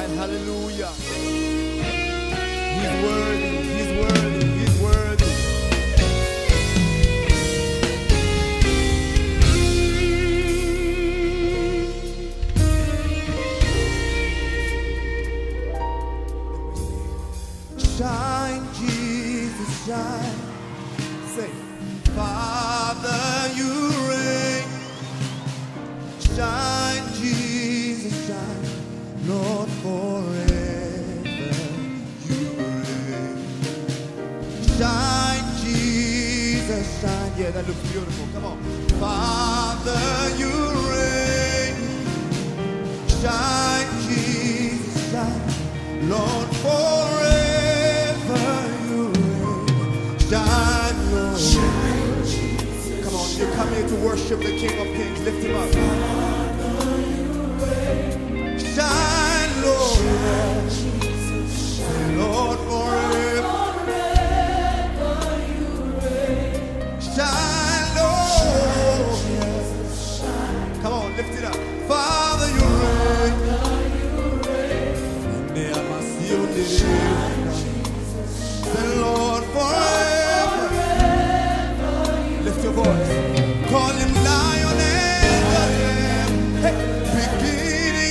Hallelujah. He's worthy. He's worthy. He's worthy. Shine, Jesus, shine. Say, Father, you reign. Shine, Jesus, shine. Lord, forever you reign. Shine, Jesus, shine. Yeah, that looks beautiful. Come on. Father, you reign. Shine, Jesus, shine. Lord, forever you reign. Shine, Lord. Shine, Jesus. Come on, you come here to worship the King of Kings. Lift him up. Shine, Lord. Lord, forever you reign. Shine, Lord. Come on, lift it up. Father, you reign. The Lord forever. Lift your voice. Call him Lion and the Lamb. Hey, beginning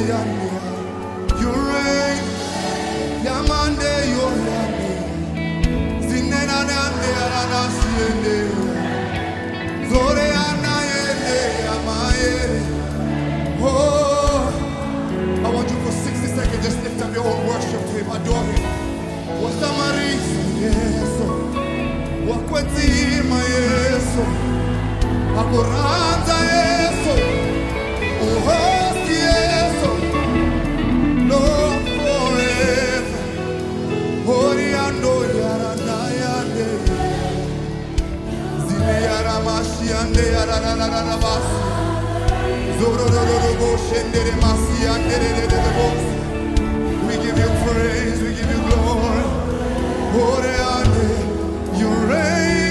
You reign. Yamande Yoyane. Zinenanande Aranasiende. Zore Anayende Amaye. Oh, I want you for 60 seconds, just lift up your own worship to him, adore him. Wasamarisa Yesu. Wakwetima Yesu. Akoranza Yesu. Uhosi Yesu. Lord forever. Oriando Yaranayande. Zile Yaramashiande Yaranarabasi. Zorororobo Shendere Masiande. We give you praise, we give you glory. Oreande, you reign.